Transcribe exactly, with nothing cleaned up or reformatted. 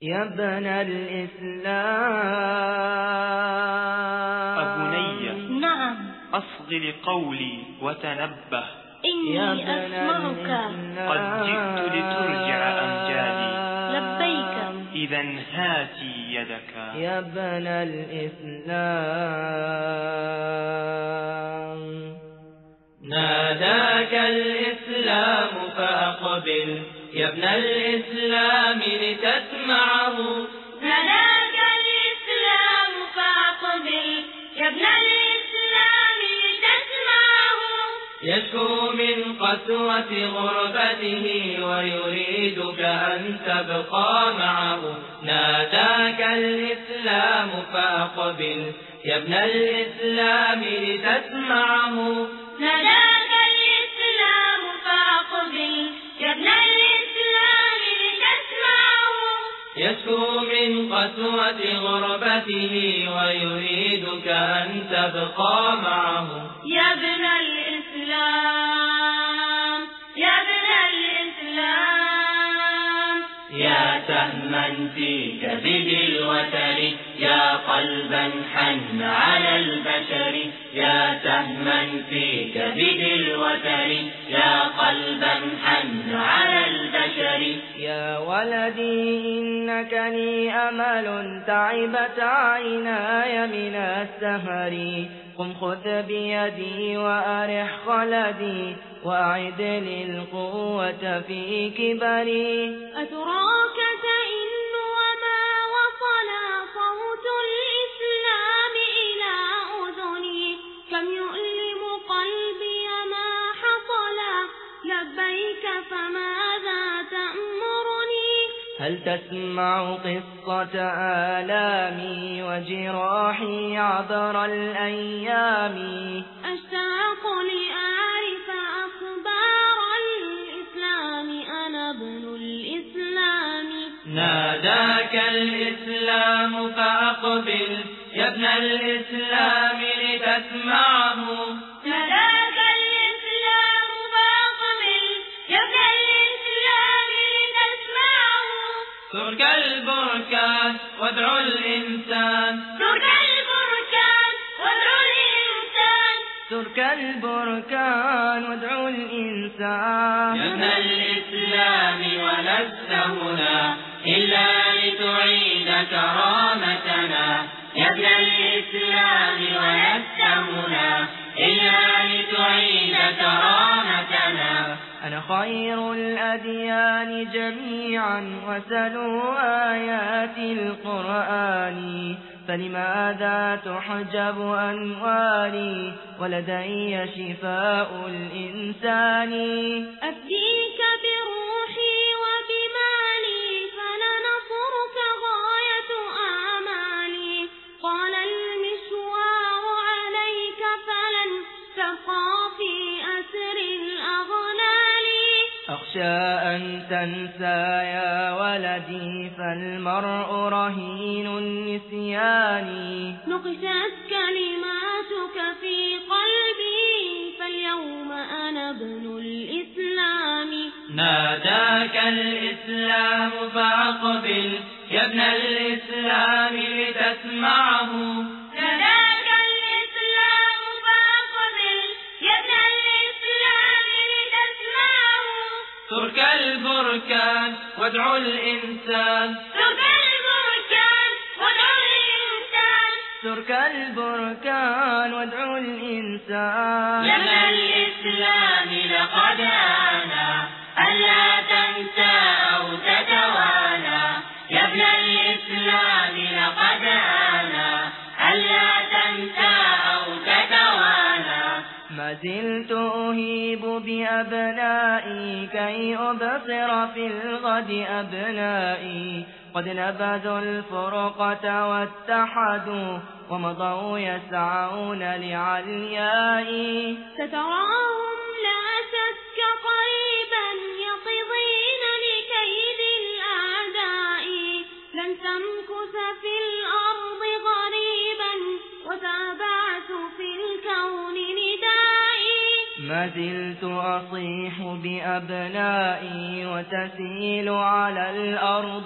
يا ابن الإسلام. أبني نعم أصغ لقولي وتنبه، إني أسمعك قد جئت لترجع أمجادي. لبيك إذا هاتي يدك يا ابن الإسلام. ناداك الإسلام فأقبل يا ابن الإسلام لتسمعه. ناداك الإسلام فأقبل يا ابن الإسلام لتسمعه. يشكو من قسوة غربته ويريدك أن تبقى معه. ناداك الإسلام فأقبل يا ابن الإسلام لتسمعه. ناداك الإسلام فأقبل يا ابن الإسلام لتسمعه. يشكو من قسوة غربته ويريدك أن تبقى معه. يا ابن الإسلام يا ابن الإسلام. يا سهما في كبد الوتر يا قلبا حن على البشر. يا سهما في كبد الوتر يا قلبا حن على البشر. يا ولدي إنك لي أمل تعبت عيناي من السهر. قم خذ بيدي وأرح خلدي وأعد لي القوة في كبري. أتراك تئن وما وصل صوت الإسلام إلى أذني. كم يؤلم قلبي ما حصل لبيك فماذا تأمرني. هل تسمع قصة آلامي وجراحي عبر الأيام. أشتاق لأعرف أخبار الإسلام أنا ابن الإسلام. ناداك الإسلام فأقبل يا ابن الإسلام لتسمعه. ناداك الإسلام فأقبل يا ابن الإسلام لتسمعه. ترك البركان وادعو الإنسان. ترك البركان وادعو الإنسان. ترك البركان وادعو الإنسان. يا ابن الإسلام ولست هنا إلا لتعيد كرامتنا. يا ابن الإسلام ولست هنا إلا لتعيد كرامتنا. أنا خير الأديان جميعا وسلوا آيات القرآن. فلماذا تحجب أنواري ولدي شفاء الإنسان. أفديك بروحي وبمالي فلنصرك غاية آمالي. قال المشوار عليك فلن تبقى في أسر الأغلال. أخشى أن تنسى يا ولدي فالمرء رهين النسيان. نقشت كلماتك في قلبي فاليوم أنا ابن الإسلام. ناداك الإسلام فأقبل يا ابن الإسلام لتسمعه. ناداك الإسلام فأقبل يا ابن الإسلام لتسمعه. ترك البركان وادعو الإنسان. ترك البركان وادعو الإنسان. ترك البركان وادعو الإنسان. يا ابن الإسلام لقد آنا ألا تنسى أو تتوانى. يا ابن الإسلام لقد آنا ألا تنسى أو تتوانى. ما زلت أهيب بأبنائي كي أبصر في الغد أبنائي. قد نبذوا الفرقة واتحدوا ومضوا يسعون لعليائي. ستراهم لا شك قريبا يقضين لكيد الأعداء. لن تمكث في الأرض غريبا وتابعت في الكون ندائي. ما زلت أصيح بأبنائي وتسيل على الأرض